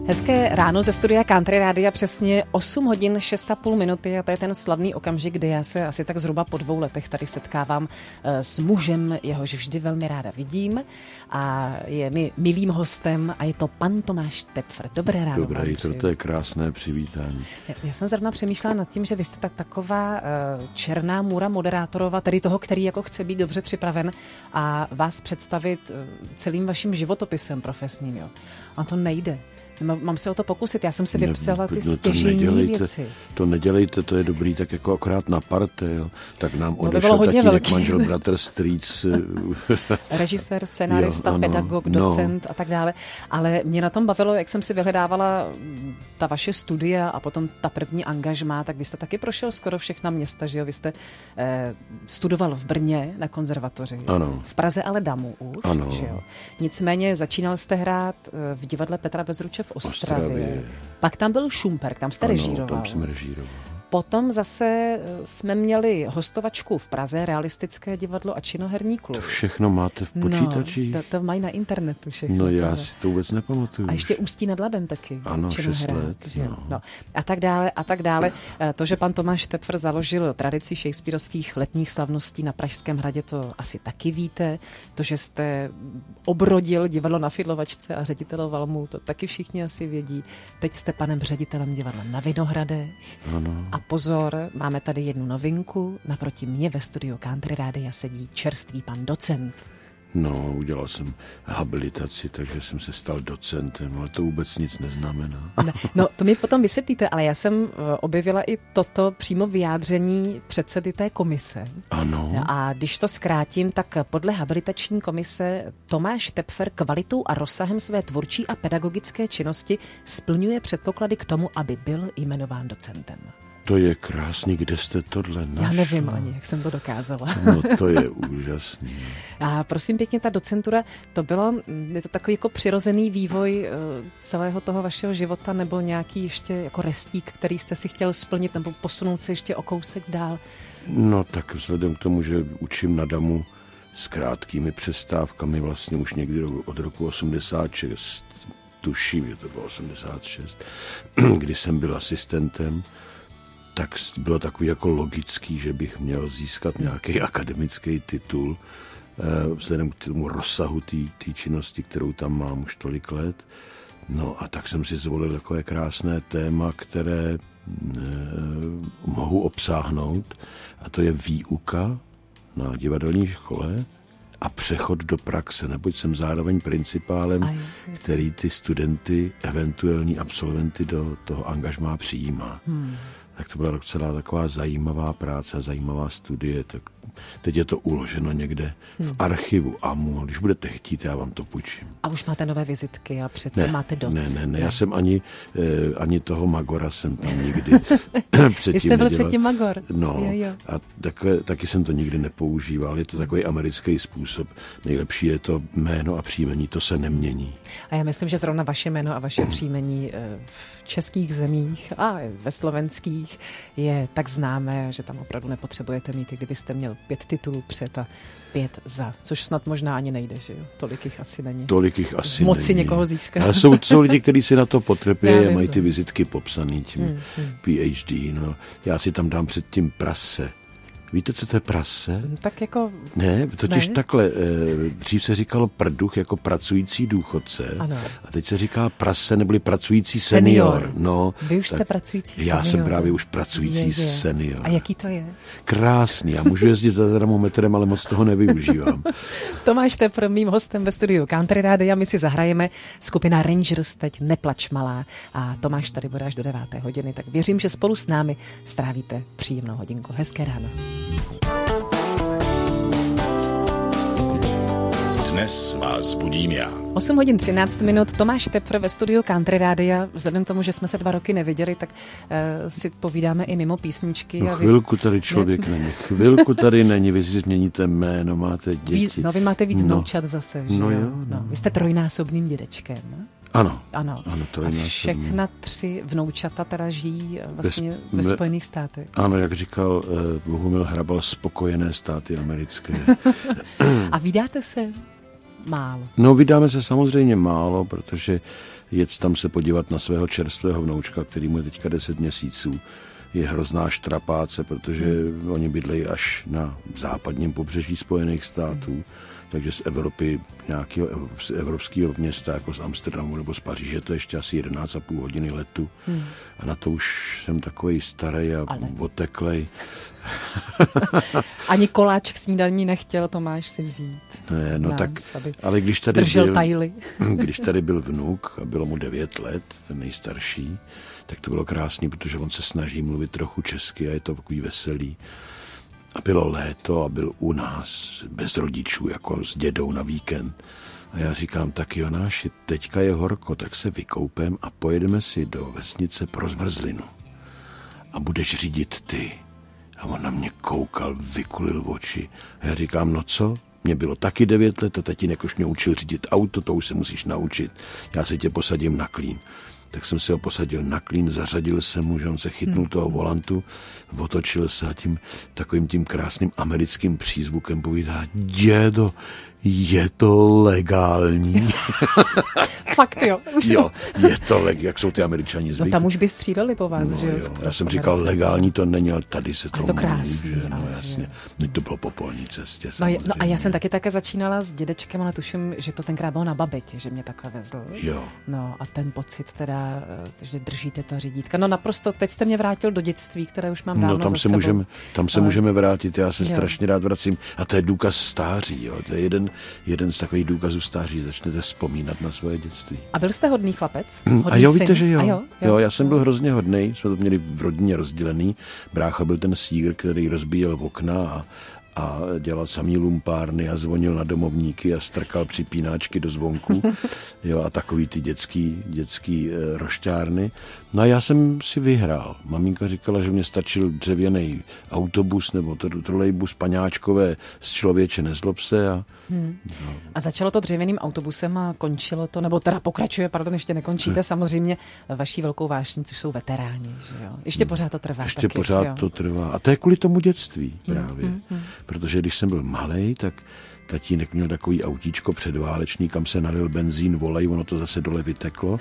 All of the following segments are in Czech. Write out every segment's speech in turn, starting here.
Hezké ráno ze studia Country Rádia, přesně 8 hodin 6,5 minuty a to je ten slavný okamžik, kdy já se asi tak zhruba po 2 letech tady setkávám s mužem, jehož vždy velmi ráda vidím a je mi milým hostem a je to pan Tomáš Tepfr. Dobré ráno. Dobré jitro, to je krásné přivítání. Já jsem zrovna přemýšlela nad tím, že vy jste taková černá můra moderátorova, tedy toho, který jako chce být dobře připraven a vás představit celým vaším životopisem profesním. Jo. A to nejde. Mám se o to pokusit, já jsem si vypsala ty stěžejní věci. To nedělejte, to je dobrý, tak jako akorát na parte, jo. Tak nám odešel tatínek, manžel, bratr, strýc. Režisér, scenárista, pedagog, docent a tak dále. Ale mě na tom bavilo, jak jsem si vyhledávala ta vaše studia a potom ta první angažmá, tak vy jste taky prošel skoro všechna města, že jo? Vy jste studoval v Brně na konzervatoři. Ano. V Praze ale damu už, ano. Že jo? Nicméně začínal jste hrát v divadle Petra Bezruče v Ostravě. Pak tam byl Šumperk, tam jste režíroval. Tam jsem režíroval. Potom zase jsme měli hostovačku v Praze, Realistické divadlo a činoherní klub. To všechno máte v počítači? No, to mají na internetu všechno. No já si to vůbec nepamatuju. A ještě Ústí nad Labem taky. Ano, 6 let. No. A tak dále, a tak dále. To, že pan Tomáš Tepfr založil tradici shakespearovských letních slavností na Pražském hradě, to asi taky víte. To, že jste obrodil divadlo na Fidlovačce a řediteloval mu, to taky všichni asi vědí. Teď jste panem ředitelem divadla na Vinohradech. Ano. A pozor, máme tady jednu novinku. Naproti mě ve studiu Country Rádia sedí čerstvý pan docent. No, udělal jsem habilitaci, takže jsem se stal docentem, ale to vůbec nic neznamená. No, to mi potom vysvětlíte, ale já jsem objevila i toto přímo vyjádření předsedy té komise. Ano. A když to zkrátím, tak podle habilitační komise Tomáš Tepfr kvalitou a rozsahem své tvůrčí a pedagogické činnosti splňuje předpoklady k tomu, aby byl jmenován docentem. To je krásný, kde jste tohle našla? Já nevím ani, jak jsem to dokázala. No to je úžasný. A prosím pěkně, ta docentura, je to takový jako přirozený vývoj celého toho vašeho života, nebo nějaký ještě jako restík, který jste si chtěl splnit, nebo posunout se ještě o kousek dál? No tak vzhledem k tomu, že učím na DAMu s krátkými přestávkami vlastně už někdy od roku 86, tuším, že to bylo 86, kdy jsem byl asistentem, tak bylo takový jako logický, že bych měl získat nějaký akademický titul vzhledem k tomu rozsahu té činnosti, kterou tam mám už tolik let. No a tak jsem si zvolil takové krásné téma, které mohu obsáhnout, a to je výuka na divadelní škole a přechod do praxe, neboť jsem zároveň principálem, který ty studenty, eventuální absolventy do toho angažmá přijímá. Tak to byla docela taková zajímavá práce, zajímavá studie. Tak teď je to uloženo někde v archivu AMU. Když budete chtít, já vám to půjčím. A už máte nové vizitky a předtím máte doc. Ne, já jsem ani toho Magora jsem tam nikdy předtím Vy jste byl nedělal. předtím Magor. No, jo. a taky jsem to nikdy nepoužíval. Je to takový americký způsob. Nejlepší je to jméno a příjmení, to se nemění. A já myslím, že zrovna vaše jméno a vaše příjmení v českých zemích a ve slovenských je tak známé, že tam opravdu nepotřebujete mít, i kdybyste měl 5 titulů před a 5 za, což snad možná ani nejde, že jo? Tolik jich asi není. Moci není. Někoho získat. Ale jsou lidi, kteří si na to potrpí a mají ty vizitky popsaný tím PhD. No. Já si tam dám předtím prase. Víte, co to je prase? Tak jako... Ne, totiž takhle. Dřív se říkalo prduch jako pracující důchodce. Ano. A teď se říká prase neboli pracující senior. No, vy už jste pracující senior. Já jsem právě už pracující senior. A jaký to je? Krásný. Já můžu jezdit za termometrem, ale moc toho nevyužívám. Tomáš Tepfr, mým hostem ve studiu Country Rádia. My si zahrajeme skupina Rangers, teď Neplač malá. A Tomáš tady bude až do 9. hodiny, tak věřím, že spolu s námi strávíte příjemnou hodinku. Hezké ráno. Dnes vás budím já. 8 hodin 13 minut, Tomáš Tepfr ve studiu Country Rádia. Vzhledem k tomu, že jsme se 2 roky neviděli, tak si povídáme i mimo písničky. No chvilku tady člověk není. Chvilku tady není, vy si změníte jméno, máte děti. Vy máte víc vnoučat zase, že no jo? Jo. Vy jste trojnásobným dědečkem. Ano. A všechna 3 vnoučata teda žijí vlastně ve Spojených státech. Ano, jak říkal Bohumil Hrabal, spokojené státy americké. A vídáte se? málo? No, vydáme se samozřejmě málo, protože jet tam se podívat na svého čerstvého vnoučka, který mu je teďka 10 měsíců, je hrozná štrapáce, protože oni bydlejí až na západním pobřeží Spojených států, takže z Evropy, nějakého evropského města, jako z Amsterdamu nebo z Paříže, to je ještě asi 11,5 hodiny letu. A na to už jsem takovej starý a oteklej. Ani koláč k snídaní nechtěl Tomáš si vzít. Ne, no nás, tak, ale když tady byl vnuk a bylo mu 9 let, ten nejstarší, tak to bylo krásný, protože on se snaží mluvit trochu česky a je to takový veselý. A bylo léto a byl u nás bez rodičů, jako s dědou na víkend. A já říkám, tak Jonáši, teďka je horko, tak se vykoupem a pojedeme si do vesnice pro zmrzlinu. A budeš řídit ty. A on na mě koukal, vykulil oči. A já říkám, no co? Mně bylo taky 9 let a tatínek už mě učil řídit auto, to už se musíš naučit. Já se tě posadím na klín. Tak jsem si ho posadil na klín, zařadil jsem mu, že on se chytnul toho volantu, otočil se a takovým tím krásným americkým přízvukem povídá, dědo, je to legální. Fakt jo. Jo, je to legální, jak jsou ty Američani zvyklí. No tam už by stříleli po vás, že jo? Já jsem říkal, legální to není, ale tady se to může. No jasně, to bylo po polní cestě. No a já jsem taky začínala s dědečkem, ale tuším, že to tenkrát bylo na Babetě, že mě takhle vezl. Jo. No a ten pocit teda, že držíte ta řídítka. No naprosto, teď jste mě vrátil do dětství, které už mám dávno za sebou. Tam se můžeme vrátit, já se strašně rád vracím. A to je důkaz stáří, jo. To je jeden z takových důkazů stáří, začnete vzpomínat na svoje dětství. A byl jste hodný chlapec? A jo, víte, že jo. Jo, já jsem byl hrozně hodnej, jsme to měli v rodině rozdělený. Brácha byl ten sígr, který rozbíjel okna a dělal samý lumpárny a zvonil na domovníky a strkal připínáčky do zvonku. Jo, a takový ty dětský rošťárny. No a já jsem si vyhrál. Maminka říkala, že mě stačil dřevěný autobus nebo trolejbus paňáčkové z Člověče nezlob se. A začalo to dřevěným autobusem a končilo to, nebo teda pokračuje, ještě nekončíte samozřejmě vaší velkou vášní, což jsou veteráni, že jo? Ještě pořád to trvá. Ještě taky, pořád to trvá. A to je kvůli tomu dětství právě. Protože když jsem byl malej, tak tatínek měl takový autíčko předválečný, kam se nalil benzín, volej, ono to zase dole vyteklo.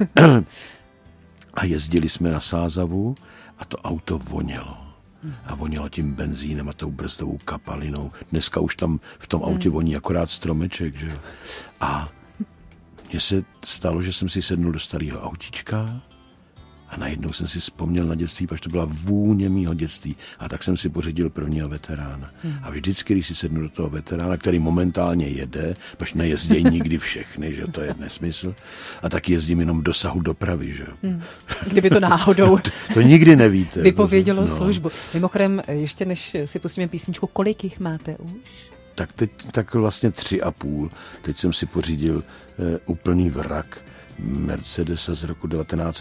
A jezdili jsme na Sázavu a to auto vonělo. A vonělo tím benzínem a tou brzdovou kapalinou. Dneska už tam v tom autě voní akorát stromeček, že jo. A mně se stalo, že jsem si sednul do starého autíčka a najednou jsem si vzpomněl na dětství, protože to byla vůně mýho dětství. A tak jsem si pořídil prvního veterána. A vždycky, když si sednu do toho veterána, který momentálně jede, protože nejezdějí nikdy všechny, že to je nesmysl, a tak jezdím jenom v dosahu dopravy, že Kdyby to náhodou to nikdy nevíte. Vypovědělo službu. Mimochodem, ještě než si pustíme písničku, kolik jich máte už? Tak vlastně 3,5. Teď jsem si pořídil úplný vrak Mercedesa z roku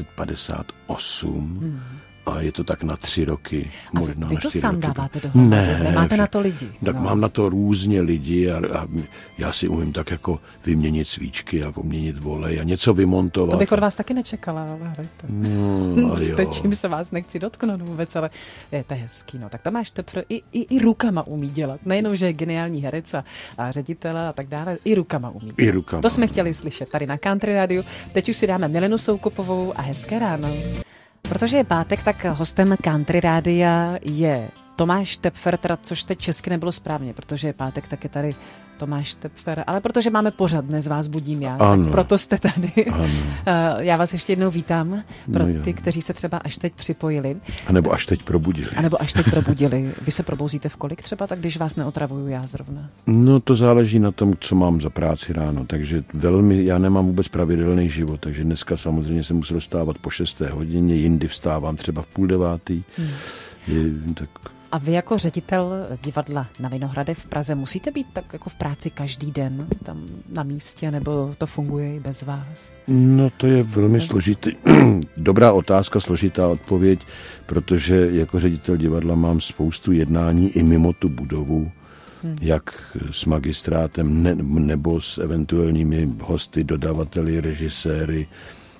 1958 a je to tak na 3 roky, možná vy na 4 roky. Vy to sám dáváte dohromady? Nemáte na to lidi? Tak mám na to různě lidi a já si umím tak jako vyměnit svíčky a vyměnit volej a něco vymontovat. To bych od vás taky nečekala, ale hrajte. No, ale jo. Čím se vás nechci dotknout vůbec, ale to je hezký. No. Tak Tomáš Töpfr i rukama umí dělat. Nejenom, že je geniální herec a ředitel a tak dále, i rukama umí dělat. I rukama. To jsme chtěli slyšet tady na Country Radio. Teď už si dáme Milenu Soukupovou a hezké ráno. Protože je pátek, tak hostem Country Rádia je Tomáš Töpfr, což teď česky nebylo správně, protože je pátek, tak je tady Tomáš Töpfr, ale protože máme pořad, dnes vás budím já, tak proto jste tady. Já vás ještě jednou vítám pro ty, kteří se třeba až teď připojili. A nebo až teď probudili. Vy se probouzíte v kolik třeba, tak když vás neotravuju já zrovna? No to záleží na tom, co mám za práci ráno, takže já nemám vůbec pravidelný život, takže dneska samozřejmě jsem musel vstávat po 6. hodině, jindy vstávám třeba v 8:30. Tak... A vy jako ředitel divadla na Vinohradech v Praze musíte být tak jako v práci každý den tam na místě, nebo to funguje i bez vás? No to je velmi složitý. Dobrá otázka, složitá odpověď, protože jako ředitel divadla mám spoustu jednání i mimo tu budovu, jak s magistrátem nebo s eventuálními hosty, dodavateli, režiséry,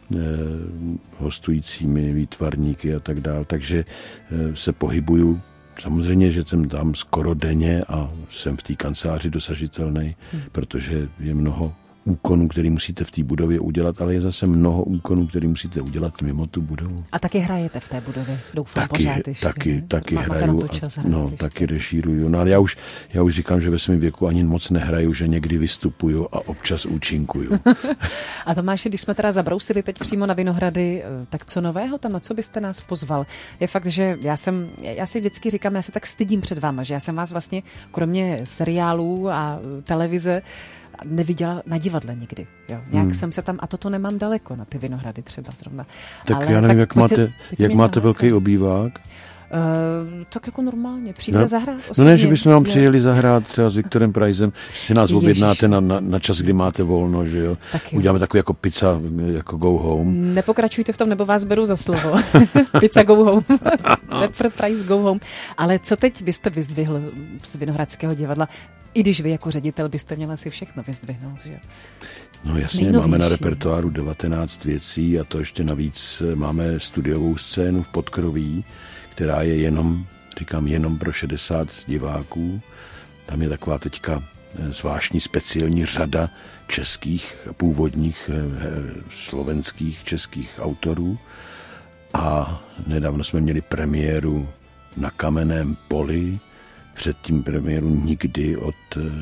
hostujícími výtvarníky a tak dál. Takže se pohybuju samozřejmě, že jsem tam skoro denně a jsem v té kanceláři dosažitelný, protože je mnoho úkonů, který musíte v té budově udělat, ale je zase mnoho úkonů, který musíte udělat mimo tu budovu. A taky hrajete v té budově, doufám pořád ještě. Taky hraju, taky režíruju. No ale já už říkám, že ve svém věku ani moc nehraju, že někdy vystupuju a občas účinkuju. A Tomáši, když jsme teda zabrousili teď přímo na Vinohrady, tak co nového tam, na co byste nás pozval? Je fakt, že já si vždycky říkám, já se tak stydím před váma, že já jsem vás vlastně kromě seriálů a televize neviděla na divadle nikdy. Jo. Nějak jsem se tam, a toto nemám daleko na ty Vinohrady třeba zrovna. Tak ale já nevím, jak máte velký obývák? Tak jako normálně, přijde zahrát. No ne, že bychom vám přijeli zahrát třeba s Viktorem Preisem, si nás objednáte na čas, kdy máte volno, že jo. Uděláme takový jako pizza, jako go home. Nepokračujte v tom, nebo vás beru za slovo. Pizza go home. Tepfr Preiss go home. Ale co teď byste vyzdvihl z Vinohradského divadla? I když vy jako ředitel byste měl asi všechno vyzdvihnout, že? No jasně, máme na repertoáru 19 věcí a to ještě navíc máme studiovou scénu v Podkroví, která je jenom pro 60 diváků. Tam je taková teďka zvláštní speciální řada českých, původních slovenských, českých autorů. A nedávno jsme měli premiéru na Kamenném poli, předtím premiéru Nikdy od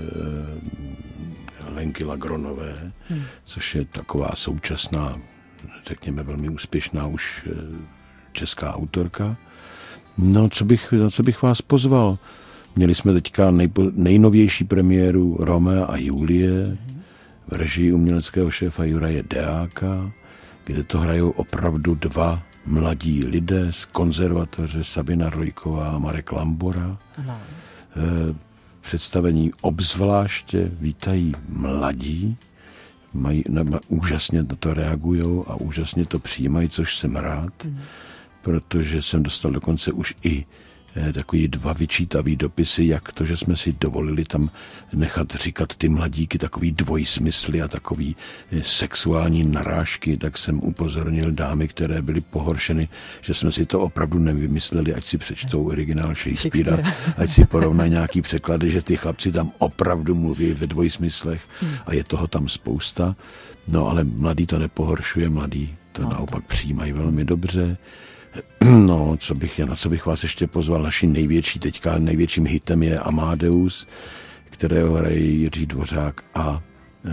Lenky Lagronové, což je taková současná, řekněme velmi úspěšná už česká autorka. No, co bych vás pozval? Měli jsme teďka nejnovější premiéru Romea a Julie v režii uměleckého šéfa Juraje Deáka, kde to hrajou opravdu dva mladí lidé z konzervatoře, Sabina Rojková a Marek Lambora. Představení obzvláště vítají mladí, úžasně na to reagujou a úžasně to přijímají, což jsem rád, protože jsem dostal dokonce už i takový 2 vyčítavý dopisy, jak to, že jsme si dovolili tam nechat říkat ty mladíky takový dvojsmysly a takový sexuální narážky, tak jsem upozornil dámy, které byly pohoršeny, že jsme si to opravdu nevymysleli, ať si přečtou originál Shakespearea, ať si porovnají nějaký překlady, že ty chlapci tam opravdu mluví ve dvojsmyslech a je toho tam spousta. No ale mladý to nepohoršuje, mladý to naopak přijímají velmi dobře. No, na co bych vás ještě pozval, největším hitem je Amadeus, kterého hraje Jiří Dvořák a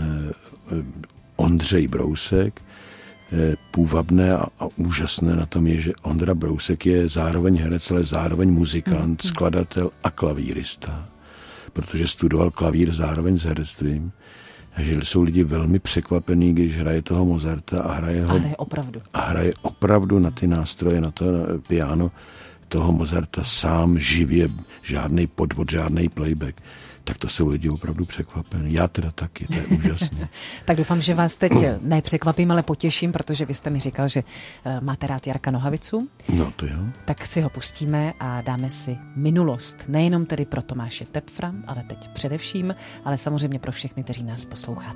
Ondřej Brousek. Půvabné a úžasné na tom je, že Ondra Brousek je zároveň herec, ale zároveň muzikant, skladatel a klavírista, protože studoval klavír zároveň s herectvím. že jsou lidi velmi překvapení, když hraje toho Mozarta a hraje opravdu na ty nástroje, na to piano toho Mozarta sám živě, žádný podvod, žádný playback. Tak to jsou lidi opravdu překvapení. Já teda taky, to je úžasné. Tak doufám, že vás teď nepřekvapím, ale potěším, protože vy jste mi říkal, že máte rád Jarka Nohavicu. No to jo. Tak si ho pustíme a dáme si minulost. Nejenom tedy pro Tomáše Tepfra, ale teď především, ale samozřejmě pro všechny, kteří nás poslouchají.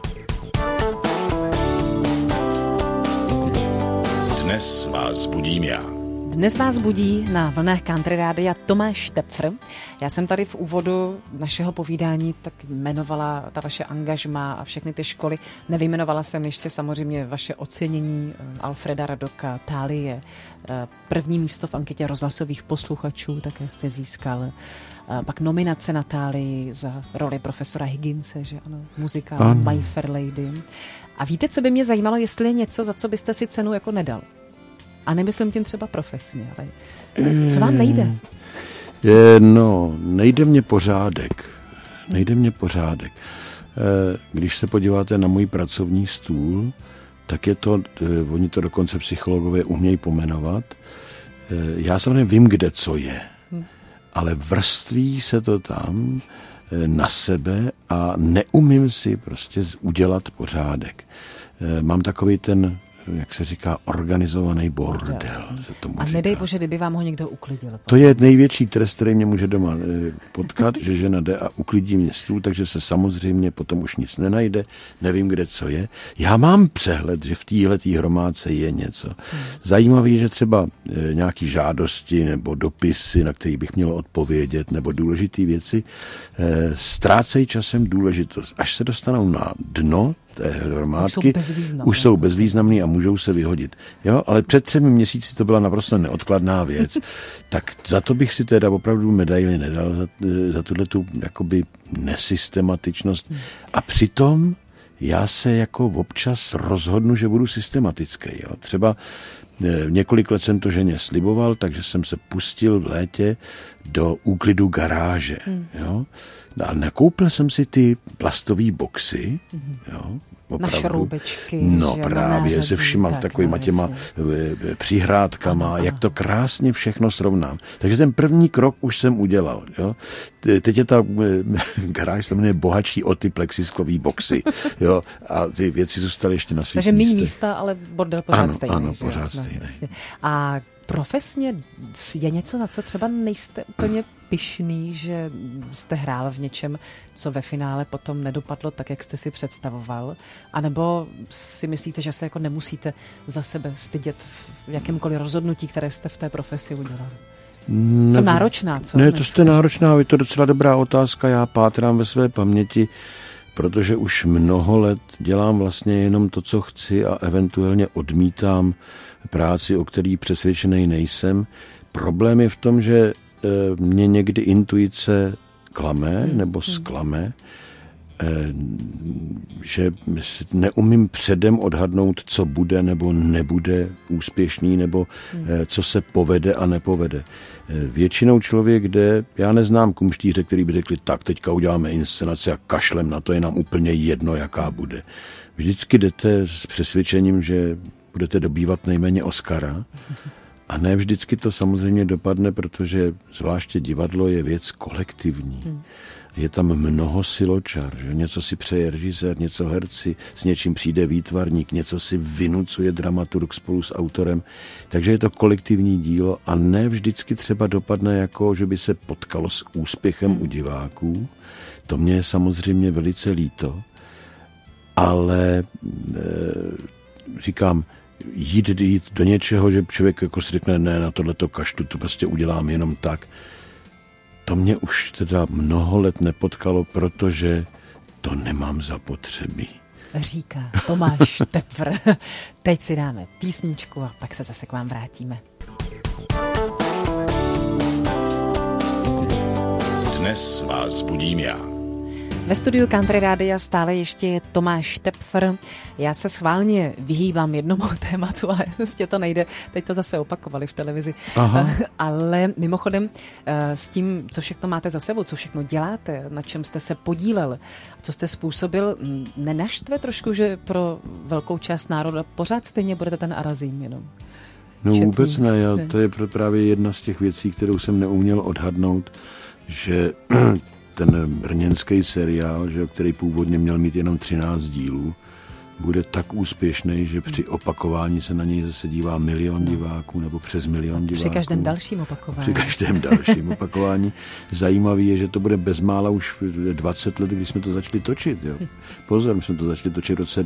Dnes vás budím já. Dnes vás budí na vlnách Country Rádia Tomáš Tepfr. Já jsem tady v úvodu našeho povídání tak jmenovala ta vaše angažma a všechny ty školy. Nevyjmenovala jsem ještě samozřejmě vaše ocenění Alfreda Radoka, Thálie, první místo v anketě rozhlasových posluchačů, také jste získal. Pak nominace na Thálii za roli profesora Higginse, že ano, muzikál My Fair Lady. A víte, co by mě zajímalo, jestli je něco, za co byste si cenu jako nedal? A nemyslím tím třeba profesně, ale co vám nejde? Nejde mě pořádek. Když se podíváte na můj pracovní stůl, tak je to, oni to dokonce psychologové umějí pomenovat. Já samozřejmě vím, kde co je, ale vrství se to tam na sebe a neumím si prostě udělat pořádek. Mám takový ten jak se říká, organizovaný bordel. Se tomu a nedej bože, kdyby vám ho někdo uklidil. To je největší trest, který mě může doma potkat, že žena jde a uklidí mě stůl, takže se samozřejmě potom už nic nenajde, nevím, kde co je. Já mám přehled, že v téhletý hromádce je něco. Zajímavý, že třeba nějaký žádosti nebo dopisy, na který bych měl odpovědět, nebo důležité věci, ztrácejí časem důležitost. Až se dostanou na dno té hromádky, už jsou bezvýznamný a můžou se vyhodit. Jo, ale před 3 měsíci to byla naprosto neodkladná věc. Tak za to bych si teda opravdu medaili nedal, za tuhletu jakoby nesystematičnost. A přitom já se jako občas rozhodnu, že budu systematický. Jo. Třeba několik let jsem to ženě sliboval, takže jsem se pustil v létě do úklidu garáže. Jo. A nakoupil jsem si ty plastové boxy, jo, opravdu. Na šroubečky. No právě, se všima takovýma těma přihrádkama, jak to krásně všechno srovnám. Takže ten první krok už jsem udělal. Jo. Teď je ta garáž se jmenuje bohatší o ty plexiskový boxy. Jo, a ty věci zůstaly ještě na svých Takže méně místa, ale bordel pořád stejný. Ano, pořád stejný. No, a profesně je něco, na co třeba nejste úplně pyšný, že jste hrál v něčem, co ve finále potom nedopadlo tak, jak jste si představoval? A nebo si myslíte, že se jako nemusíte za sebe stydět v jakémkoliv rozhodnutí, které jste v té profesi udělali? Jsem náročná, co? Ne, to jste náročná, je to docela dobrá otázka, já pátrám ve své paměti, protože už mnoho let dělám vlastně jenom to, co chci a eventuálně odmítám práci, o který přesvědčený nejsem. Problém je v tom, že mě někdy intuice klame nebo zklame, že neumím předem odhadnout, co bude nebo nebude úspěšný, nebo co se povede a nepovede. Většinou člověk jde, já neznám kumštíře, který by řekli, tak teďka uděláme inscenaci a kašlem na to, je nám úplně jedno, jaká bude. Vždycky jdete s přesvědčením, že budete dobývat nejméně Oscara, a ne vždycky to samozřejmě dopadne, protože zvláště divadlo je věc kolektivní. Je tam mnoho siločar, že něco si přeje režisér, něco herci, s něčím přijde výtvarník, něco si vynucuje dramaturg spolu s autorem. Takže je to kolektivní dílo a ne vždycky třeba dopadne jako, že by se potkalo s úspěchem u diváků. To mě je samozřejmě velice líto, ale říkám, jít do něčeho, že člověk jako si řekne, ne, na tohleto kaštu, to prostě udělám jenom tak. To mě už teda mnoho let nepotkalo, protože to nemám zapotřebí. Říká Tomáš Tepfr. Teď si dáme písničku a pak se zase k vám vrátíme. Dnes vás budím já. Ve studiu Country Rádia stále ještě je Tomáš Tepfr. Já se schválně vyhýbám jednomu tématu, ale prostě to nejde. Teď to zase opakovali v televizi. Ale mimochodem s tím, co všechno máte za sebou, co všechno děláte, na čem jste se podílel, co jste způsobil, nenaštve trošku, že pro velkou část národa pořád stejně budete ten Arazím jenom? No vůbec ne. To je právě jedna z těch věcí, kterou jsem neuměl odhadnout, že ten brněnský seriál, že, který původně měl mít jenom 13 dílů, bude tak úspěšný, že při opakování se na něj zase dívá 1 milion diváků nebo přes 1 milion diváků. Při každém dalším opakování. Při každém dalším opakování. Zajímavý je, že to bude bezmála už 20 let, když jsme to začali točit. Jo. Pozor, my jsme to začali točit v roce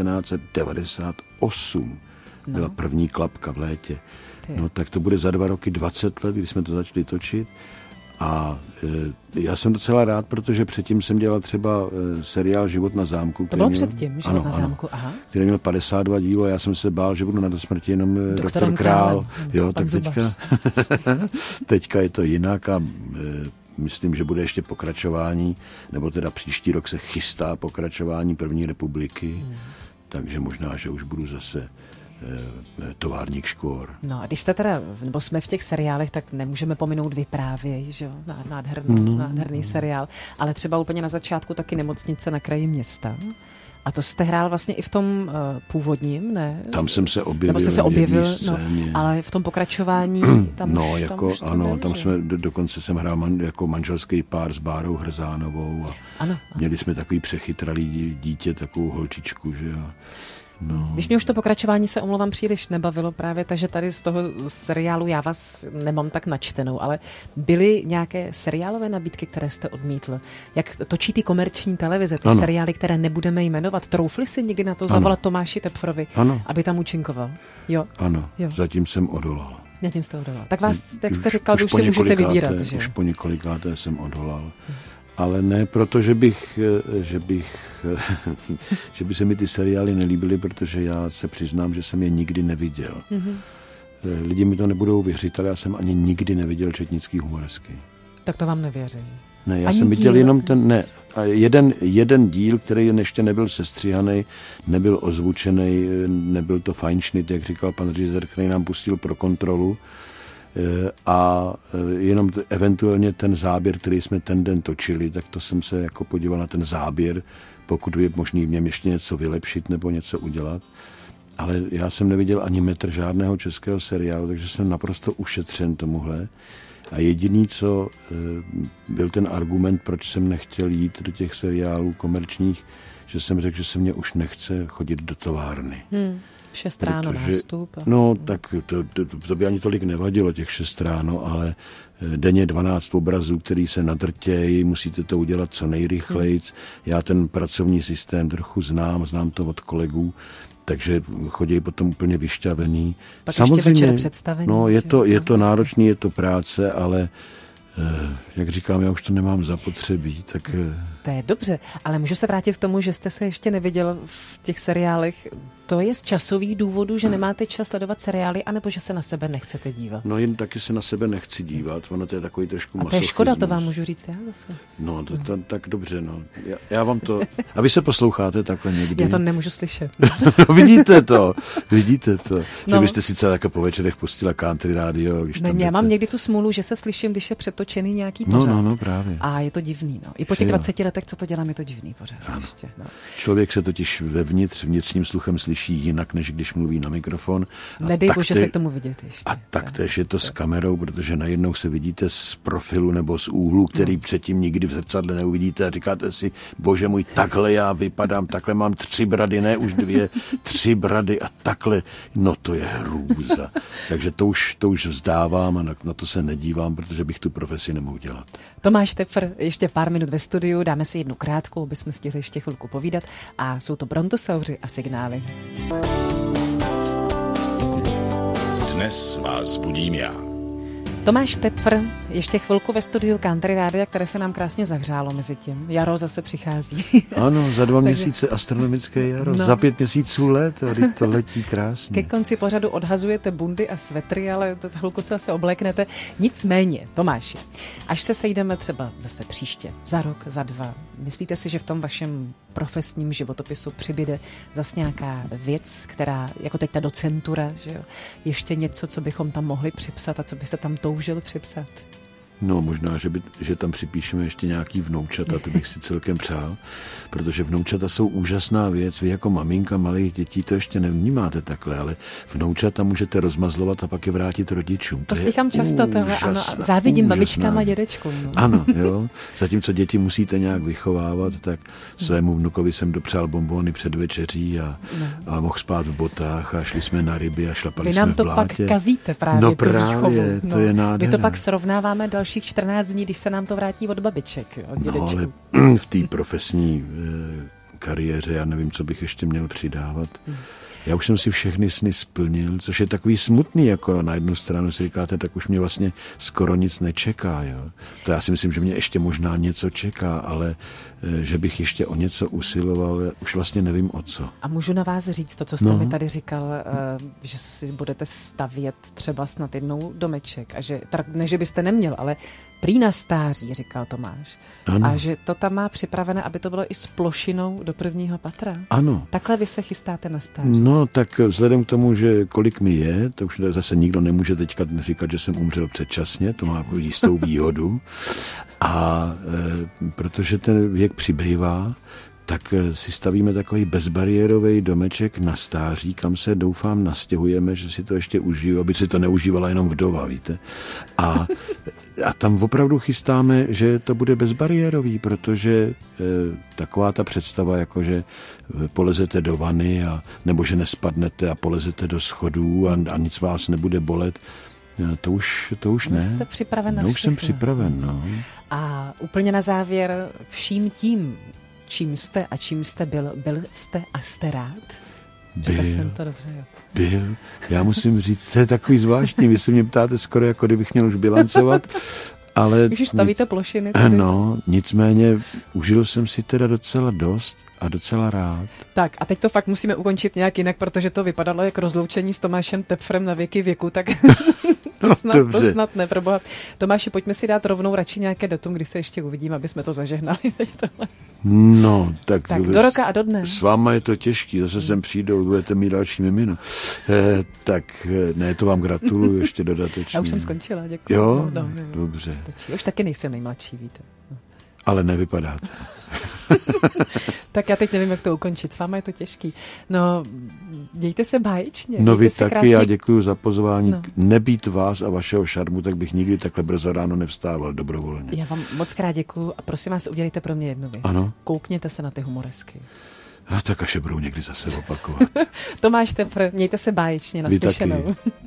1998. Byla první klapka v létě. No tak to bude za 2 roky 20 let, když jsme to začali točit. A já jsem docela rád, protože předtím jsem dělal třeba seriál Život na zámku. To bylo předtím, Život na zámku, aha. Který měl 52 dílů a já jsem se bál, že budu na dosmrti jenom doktor Král. Jo, tak teďka je to jinak a myslím, že bude ještě pokračování, nebo teda příští rok se chystá pokračování První republiky, takže možná, že už budu zase továrník Škvor. No a když jste teda, nebo jsme v těch seriálech, tak nemůžeme pominout Vyprávěj, že jo, nádherný seriál, ale třeba úplně na začátku taky Nemocnice na kraji města. A to jste hrál vlastně i v tom původním, ne? Tam jsem se objevil. Nebo jste se objevil, ale v tom pokračování tam no, už, jako, tam ano, tam jsme, dokonce jsem hrál jako manželský pár s Bárou Hrzánovou a ano. Měli jsme takový přechytralý dítě, takovou holčičku, že jo. No. Když mě už to pokračování, se omlouvám, příliš nebavilo právě, takže tady z toho seriálu já vás nemám tak načtenou, ale byly nějaké seriálové nabídky, které jste odmítl? Jak točí ty komerční televize, ty seriály, které nebudeme jmenovat? Troufli si někdy na to zavolat Tomáši Tepfrovi, aby tam účinkoval? Jo? Ano, zatím jsem odolal. Zatím jste odolal. Tak vás, jak jste říkal, už si můžete vybírat. Že? Už po několikáté jsem odolal. Ale ne proto, že by se mi ty seriály nelíbily, protože já se přiznám, že jsem je nikdy neviděl. Lidi mi to nebudou věřit, ale já jsem ani nikdy neviděl Četnický humoresky. Tak to vám nevěřím. Ne, já jsem viděl jenom jeden díl, který ještě nebyl sestříhaný, nebyl ozvučený, nebyl to fajnšnyt, jak říkal pan režisér, který nám pustil pro kontrolu. A jenom eventuálně ten záběr, který jsme ten den točili, tak to jsem se jako podíval na ten záběr, pokud je možný v něm ještě něco vylepšit nebo něco udělat. Ale já jsem neviděl ani metr žádného českého seriálu, takže jsem naprosto ušetřen tomuhle. A jediný, co byl ten argument, proč jsem nechtěl jít do těch seriálů komerčních, že jsem řekl, že se mě už nechce chodit do továrny. 6 ráno nástup. No, tak to by ani tolik nevadilo, těch 6 ráno, ale denně 12 obrazů, který se nadrtějí, musíte to udělat co nejrychlejc. Já ten pracovní systém trochu znám to od kolegů, takže chodí potom úplně vyšťavený. Pak samozřejmě, ještě večer představení. No, je to náročný, je to práce, ale jak říkám, já už to nemám zapotřebí, tak... To je dobře, ale můžu se vrátit k tomu, že jste se ještě neviděl v těch seriálech. To je z časových důvodů, že nemáte čas sledovat seriály, anebo že se na sebe nechcete dívat? No jen taky se na sebe nechci dívat, ono to je takový trošku masochismus. A to je škoda, to vám můžu říct já zase. No, tak dobře, no. Já vám to... A vy se posloucháte takhle někdy? Já to nemůžu slyšet. No, vidíte to. Že byste sice také po večerech pustila country rádio. Já mám někdy tu smůlu, že se slyším, když je přetočený nějaký pořad. No, právě. A je to divný, no. I po těch 20 letech, co to dělám, je to divný pořád. Ještě, no. Člověk se totiž vnitřním sluchem slyší jinak, než když mluví na mikrofon. Nedej bože se k tomu vidět ještě. A taktéž je to s kamerou, protože najednou se vidíte z profilu nebo z úhlu, který předtím nikdy v zrcadle neuvidíte a říkáte si, bože můj, takhle já vypadám, takhle mám 3 brady, ne už 2, 3 brady a takhle, no to je hrůza. Takže to už vzdávám a na to se nedívám, protože bych tu profesi nemohl dělat. Tomáš Tepfr, ještě pár minut ve studiu, dáme si jednu krátkou, aby jsme stihli ještě chvilku povídat a jsou to Brontosauři a signály. Dnes vás budím já. Tomáš Tepfr, ještě chvilku ve studiu Country Rádia, které se nám krásně zahřálo mezi tím. Jaro zase přichází. Ano, za 2 měsíce astronomické jaro, za 5 měsíců let, to letí krásně. Ke konci pořadu odhazujete bundy a svetry, ale za chvilku se asi obléknete. Nicméně, Tomáši, až se sejdeme třeba zase příště, za rok, za 2, myslíte si, že v tom vašem profesním životopisu přibyde zase nějaká věc, která, jako teď ta docentura, že jo, ještě něco, co bychom tam mohli připsat a co byste tam toužil připsat? No možná, že tam připíšeme ještě nějaký vnoučata, to bych si celkem přál, protože vnoučata jsou úžasná věc. Vy jako maminka malých dětí to ještě nevnímáte takhle, ale vnoučata můžete rozmazlovat a pak je vrátit rodičům. To slychám často tohle, ano, závidím babičkám a dědečkům. No. Ano, jo. Zatímco děti musíte nějak vychovávat, tak svému vnukovi jsem dopřál bonbony před večeří a mohl spát v botách a šli jsme na ryby a šlapali jsme v blátě. Vy nám to pak kazíte právě no tu právě, výchovu. To je nádhera. My to pak srovnáváme dalších 14 dní, když se nám to vrátí od babiček, od dědečků. No ale v té profesní kariéře já nevím, co bych ještě měl přidávat. Já už jsem si všechny sny splnil, což je takový smutný, jako na jednu stranu si říkáte, tak už mě vlastně skoro nic nečeká. Jo. To já si myslím, že mě ještě možná něco čeká, ale že bych ještě o něco usiloval, už vlastně nevím o co. A můžu na vás říct to, co jste mi tady říkal, že si budete stavět třeba snad jednou domeček a že, ne, že byste neměl, ale prý na stáří, říkal Tomáš. Ano. A že to tam má připravené, aby to bylo i s plošinou do 1. patra. Ano. Takhle vy se chystáte na stáří. No, tak vzhledem k tomu, že kolik mi je, to už zase nikdo nemůže teďka říkat, že jsem umřel předčasně, to má jistou výhodu. A protože ten věk přibývá, tak si stavíme takový bezbariérový domeček na stáří, kam se doufám nastěhujeme, že si to ještě užiju, aby si to neužívala jenom vdova, víte. A tam opravdu chystáme, že to bude bezbariérový, protože taková ta představa, jako že polezete do vany nebo že nespadnete a polezete do schodů a nic vás nebude bolet, to už ne. Jste připraven na všechno? všechno. Už jsem připraven, no. A úplně na závěr, vším tím, čím jste a čím jste byl jste a jste rád? Jsem to dobře, jo. Byl. Já musím říct, to je takový zvláštní, vy se mě ptáte skoro, jako kdybych měl už bilancovat, ale... Když už stavíte plošiny. No, nicméně užil jsem si teda docela dost a docela rád. Tak a teď to fakt musíme ukončit nějak jinak, protože to vypadalo jak rozloučení s Tomášem Tepfrem na věky věku, tak to snad ne, proboha. Tomáši, pojďme si dát rovnou radši nějaké datum, kdy se ještě uvidíme, aby jsme to zažehnali. No, tak do roka a do dne. S váma je to těžký, zase sem přijdou, budete mít další mimino. Tak ne, to vám gratuluju ještě dodatečně. Já už jsem skončila, děkuji. Jo? Dobře. Stačí. Už taky nejsem nejmladší, víte. No. Ale nevypadáte. Tak já teď nevím, jak to ukončit. S váma je to těžký. No, mějte se báječně. No vy taky, krásně. Já děkuji za pozvání. No. Nebýt vás a vašeho šarmu, tak bych nikdy takhle brzo ráno nevstával dobrovolně. Já vám moc krát děkuji a prosím vás, udělejte pro mě jednu věc. Ano. Koukněte se na ty humoresky. A tak až je budou někdy zase opakovat. Tomáš Tepfr, mějte se báječně, naslyšenou.